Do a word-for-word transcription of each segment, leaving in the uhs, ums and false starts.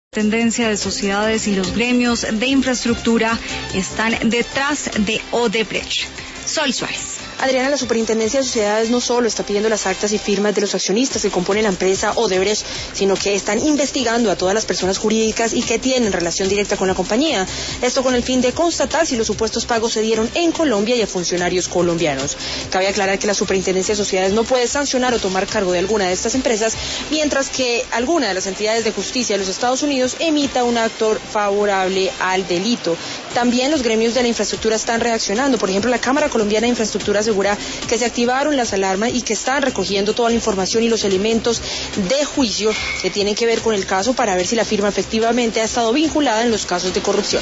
Tendencia de sociedades y los gremios de infraestructura están detrás de Odebrecht. Sol Suárez. Adriana, la Superintendencia de Sociedades no solo está pidiendo las actas y firmas de los accionistas que componen la empresa Odebrecht, sino que están investigando a todas las personas jurídicas y que tienen relación directa con la compañía. Esto con el fin de constatar si los supuestos pagos se dieron en Colombia y a funcionarios colombianos. Cabe aclarar que la Superintendencia de Sociedades no puede sancionar o tomar cargo de alguna de estas empresas, mientras que alguna de las entidades de justicia de los Estados Unidos emita un acto favorable al delito. También los gremios de la infraestructura están reaccionando. Por ejemplo, la Cámara Colombiana de Infraestructura asegura que se activaron las alarmas y que están recogiendo toda la información y los elementos de juicio que tienen que ver con el caso para ver si la firma efectivamente ha estado vinculada en los casos de corrupción.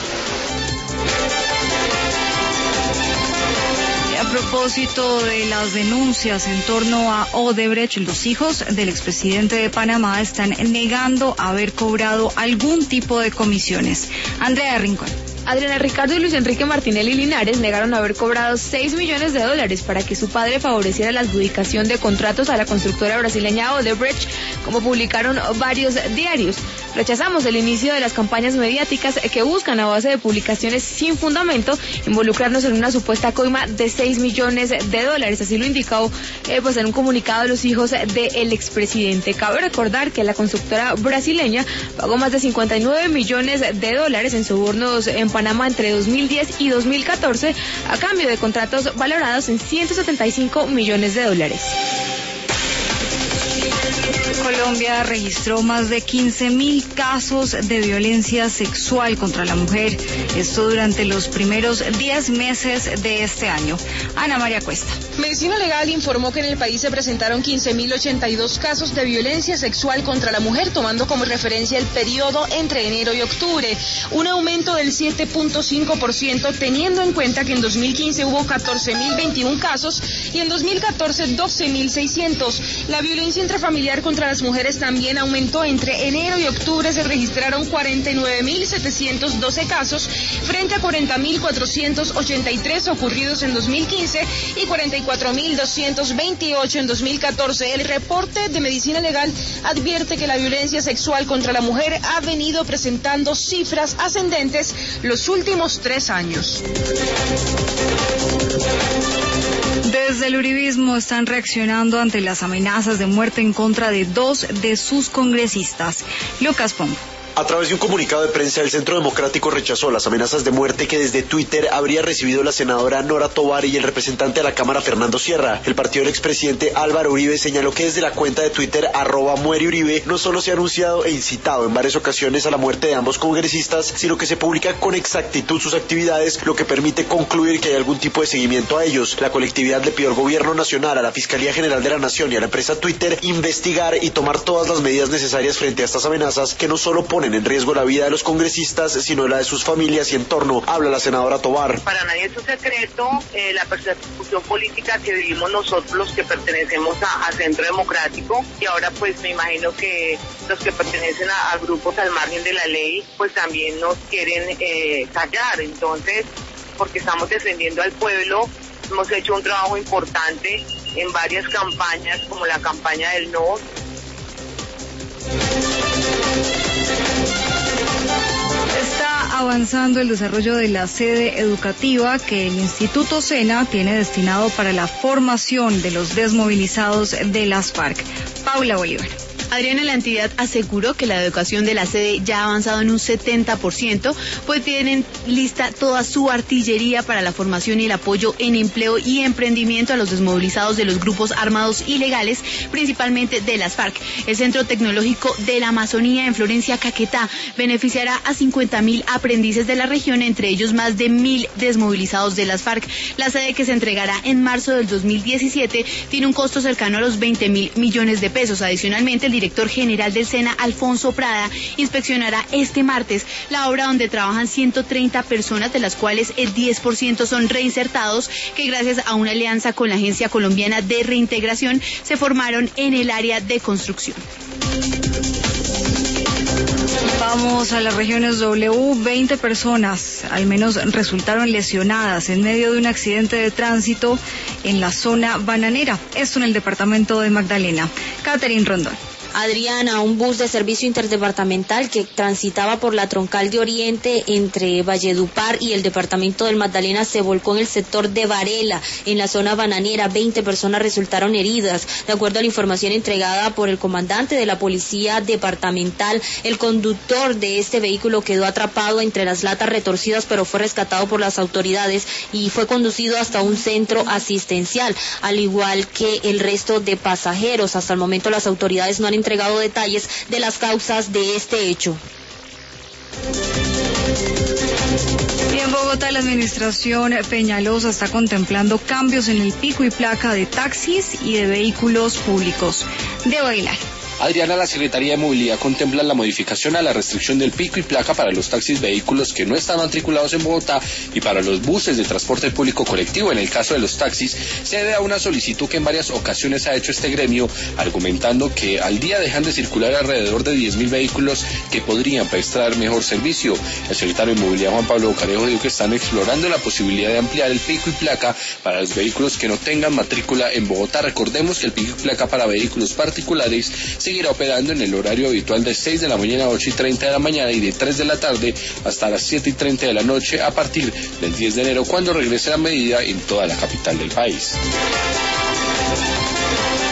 A propósito de las denuncias en torno a Odebrecht, los hijos del expresidente de Panamá están negando haber cobrado algún tipo de comisiones. Andrea Rincón. Adriana, Ricardo y Luis Enrique Martinelli Linares negaron haber cobrado seis millones de dólares para que su padre favoreciera la adjudicación de contratos a la constructora brasileña Odebrecht, como publicaron varios diarios. Rechazamos el inicio de las campañas mediáticas que buscan a base de publicaciones sin fundamento involucrarnos en una supuesta coima de seis millones de dólares. Así lo indicó eh, pues en un comunicado de los hijos del expresidente. Cabe recordar que la constructora brasileña pagó más de cincuenta y nueve millones de dólares en sobornos en Panamá entre dos mil diez y dos mil catorce a cambio de contratos valorados en ciento setenta y cinco millones de dólares. Colombia registró más de quince mil casos de violencia sexual contra la mujer, esto durante los primeros diez meses de este año. Ana María Cuesta. Medicina Legal informó que en el país se presentaron quince mil ochenta y dos casos de violencia sexual contra la mujer, tomando como referencia el periodo entre enero y octubre, un aumento del siete punto cinco por ciento, teniendo en cuenta que en dos mil quince hubo catorce mil veintiún casos y en dos mil catorce doce mil seiscientos. La violencia intrafamiliar contra las mujeres también aumentó. Entre enero y octubre se registraron cuarenta y nueve mil setecientos doce casos frente a cuarenta mil cuatrocientos ochenta y tres ocurridos en dos mil quince y cuarenta y cuatro mil doscientos veintiocho en dos mil catorce. El reporte de Medicina Legal advierte que la violencia sexual contra la mujer ha venido presentando cifras ascendentes los últimos tres años. Desde el uribismo están reaccionando ante las amenazas de muerte en contra de dos de sus congresistas. Lucas Pombo. A través de un comunicado de prensa, el Centro Democrático rechazó las amenazas de muerte que desde Twitter habría recibido la senadora Nora Tovar y el representante de la Cámara Fernando Sierra. El partido del expresidente Álvaro Uribe señaló que desde la cuenta de Twitter arroba muere Uribe no solo se ha anunciado e incitado en varias ocasiones a la muerte de ambos congresistas, sino que se publica con exactitud sus actividades, lo que permite concluir que hay algún tipo de seguimiento a ellos. La colectividad le pidió al Gobierno Nacional, a la Fiscalía General de la Nación y a la empresa Twitter investigar y tomar todas las medidas necesarias frente a estas amenazas que no solo ponen en riesgo la vida de los congresistas, sino la de sus familias y entorno. Habla la senadora Tovar. Para nadie es un secreto eh, la persecución política que vivimos nosotros los que pertenecemos a, a Centro Democrático, y ahora pues me imagino que los que pertenecen a, a grupos al margen de la ley pues también nos quieren eh, callar. Entonces, porque estamos defendiendo al pueblo, hemos hecho un trabajo importante en varias campañas, como la campaña del no. Está avanzando el desarrollo de la sede educativa que el Instituto SENA tiene destinado para la formación de los desmovilizados de las FARC. Paula Bolívar. Adriana, la entidad aseguró que la educación de la sede ya ha avanzado en un setenta por ciento, pues tienen lista toda su artillería para la formación y el apoyo en empleo y emprendimiento a los desmovilizados de los grupos armados ilegales, principalmente de las FARC. El Centro Tecnológico de la Amazonía en Florencia, Caquetá, beneficiará a cincuenta mil aprendices de la región, entre ellos más de mil desmovilizados de las FARC. La sede, que se entregará en marzo del dos mil diecisiete, tiene un costo cercano a los veinte mil millones de pesos. Adicionalmente, el director general del SENA, Alfonso Prada, inspeccionará este martes la obra donde trabajan ciento treinta personas, de las cuales el diez por ciento son reinsertados, que gracias a una alianza con la Agencia Colombiana de Reintegración se formaron en el área de construcción. Vamos a las regiones W. veinte personas al menos resultaron lesionadas en medio de un accidente de tránsito en la zona bananera, esto en el departamento de Magdalena. Catherine Rondón. Adriana, un bus de servicio interdepartamental que transitaba por la troncal de Oriente entre Valledupar y el departamento del Magdalena se volcó en el sector de Varela, en la zona bananera. veinte personas resultaron heridas. De acuerdo a la información entregada por el comandante de la policía departamental, el conductor de este vehículo quedó atrapado entre las latas retorcidas, pero fue rescatado por las autoridades y fue conducido hasta un centro asistencial, al igual que el resto de pasajeros. Hasta el momento las autoridades no han entregado detalles de las causas de este hecho. Y en Bogotá, la administración Peñalosa está contemplando cambios en el pico y placa de taxis y de vehículos públicos. De bailar. Adriana, la Secretaría de Movilidad contempla la modificación a la restricción del pico y placa para los taxis vehículos que no están matriculados en Bogotá y para los buses de transporte público colectivo. En el caso de los taxis, se debe a una solicitud que en varias ocasiones ha hecho este gremio, argumentando que al día dejan de circular alrededor de diez mil vehículos que podrían prestar mejor servicio. El secretario de Movilidad, Juan Pablo Bocarejo, dijo que están explorando la posibilidad de ampliar el pico y placa para los vehículos que no tengan matrícula en Bogotá. Recordemos que el pico y placa para vehículos particulares seguirá operando en el horario habitual de seis de la mañana a ocho y treinta de la mañana y de tres de la tarde hasta las siete y treinta de la noche a partir del diez de enero, cuando regrese la medida en toda la capital del país.